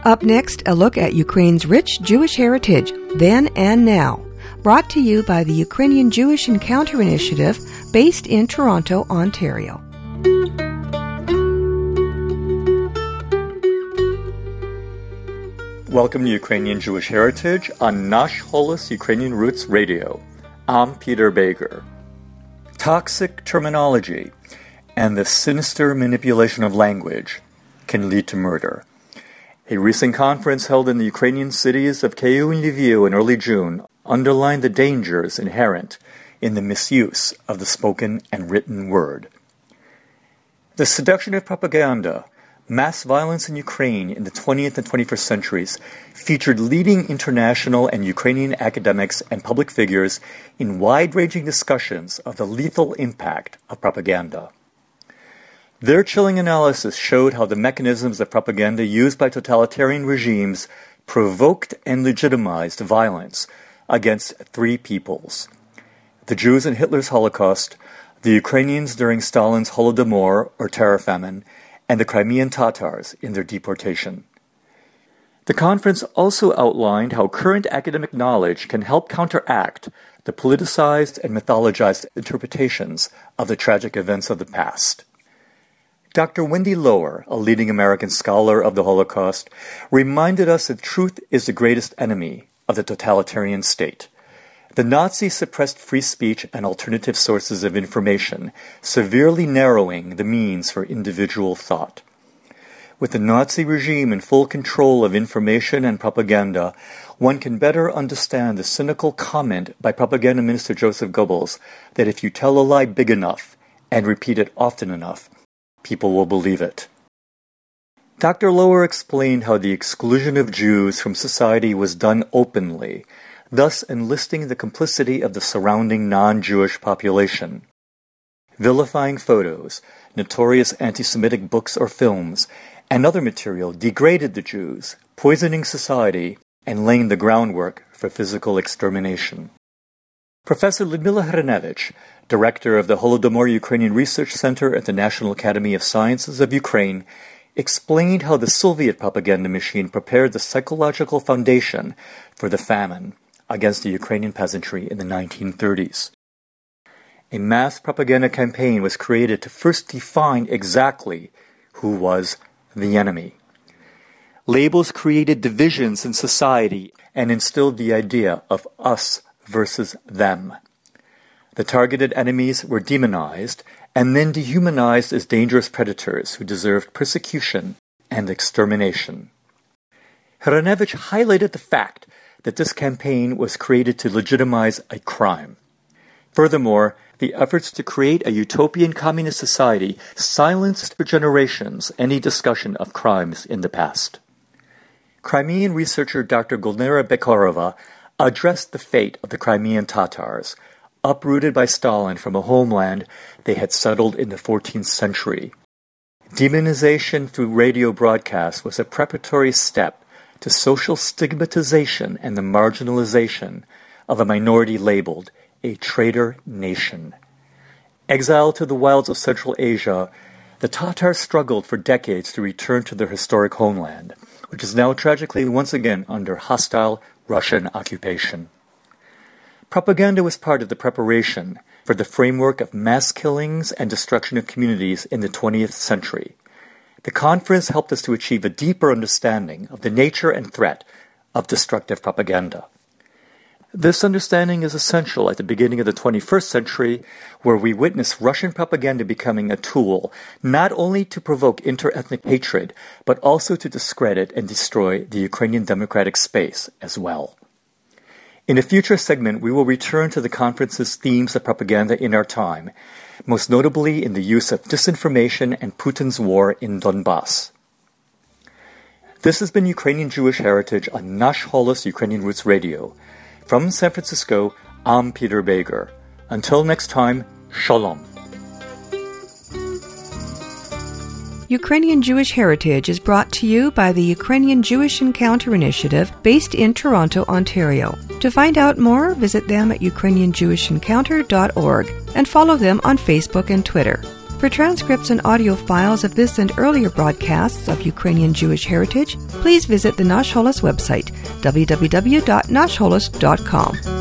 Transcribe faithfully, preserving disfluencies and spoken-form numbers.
Up next, a look at Ukraine's rich Jewish heritage, then and now. Brought to you by the Ukrainian Jewish Encounter Initiative, based in Toronto, Ontario. Welcome to Ukrainian Jewish Heritage on Nash Holos Ukrainian Roots Radio. I'm Peter Bager. Toxic terminology and the sinister manipulation of language can lead to murder. A recent conference held in the Ukrainian cities of Kyiv and Lviv in early June underlined the dangers inherent in the misuse of the spoken and written word. The seduction of propaganda, mass violence in Ukraine in the twentieth and twenty-first centuries, featured leading international and Ukrainian academics and public figures in wide-ranging discussions of the lethal impact of propaganda. Their chilling analysis showed how the mechanisms of propaganda used by totalitarian regimes provoked and legitimized violence against three peoples: the Jews in Hitler's Holocaust, the Ukrainians during Stalin's Holodomor or terror famine, and the Crimean Tatars in their deportation. The conference also outlined how current academic knowledge can help counteract the politicized and mythologized interpretations of the tragic events of the past. Doctor Wendy Lower, a leading American scholar of the Holocaust, reminded us that truth is the greatest enemy of the totalitarian state. The Nazis suppressed free speech and alternative sources of information, severely narrowing the means for individual thought. With the Nazi regime in full control of information and propaganda, one can better understand the cynical comment by Propaganda Minister Joseph Goebbels that if you tell a lie big enough and repeat it often enough, people will believe it. Doctor Lower explained how the exclusion of Jews from society was done openly, thus enlisting the complicity of the surrounding non-Jewish population. Vilifying photos, notorious anti-Semitic books or films, and other material degraded the Jews, poisoning society and laying the groundwork for physical extermination. Professor Lyudmila Hranevich, director of the Holodomor Ukrainian Research Center at the National Academy of Sciences of Ukraine, explained how the Soviet propaganda machine prepared the psychological foundation for the famine against the Ukrainian peasantry in the nineteen thirties. A mass propaganda campaign was created to first define exactly who was the enemy. Labels created divisions in society and instilled the idea of us versus them. The targeted enemies were demonized and then dehumanized as dangerous predators who deserved persecution and extermination. Hranevich highlighted the fact that this campaign was created to legitimize a crime. Furthermore, the efforts to create a utopian communist society silenced for generations any discussion of crimes in the past. Crimean researcher Doctor Gulnara Bekharova addressed the fate of the Crimean Tatars, uprooted by Stalin from a homeland they had settled in the fourteenth century. Demonization through radio broadcasts was a preparatory step to social stigmatization and the marginalization of a minority labeled a traitor nation. Exiled to the wilds of Central Asia, the Tatars struggled for decades to return to their historic homeland, which is now tragically once again under hostile Russian occupation. Propaganda was part of the preparation for the framework of mass killings and destruction of communities in the twentieth century. The conference helped us to achieve a deeper understanding of the nature and threat of destructive propaganda. This understanding is essential at the beginning of the twenty-first century, where we witness Russian propaganda becoming a tool not only to provoke inter-ethnic hatred, but also to discredit and destroy the Ukrainian democratic space as well. In a future segment, we will return to the conference's themes of propaganda in our time, most notably in the use of disinformation and Putin's war in Donbass. This has been Ukrainian Jewish Heritage on Nash Holos Ukrainian Roots Radio. From San Francisco, I'm Peter Bager. Until next time, Shalom. Ukrainian Jewish Heritage is brought to you by the Ukrainian Jewish Encounter Initiative, based in Toronto, Ontario. To find out more, visit them at ukrainian jewish encounter dot org and follow them on Facebook and Twitter. For transcripts and audio files of this and earlier broadcasts of Ukrainian Jewish heritage, please visit the Nash Holos website, w w w dot nash holos dot com.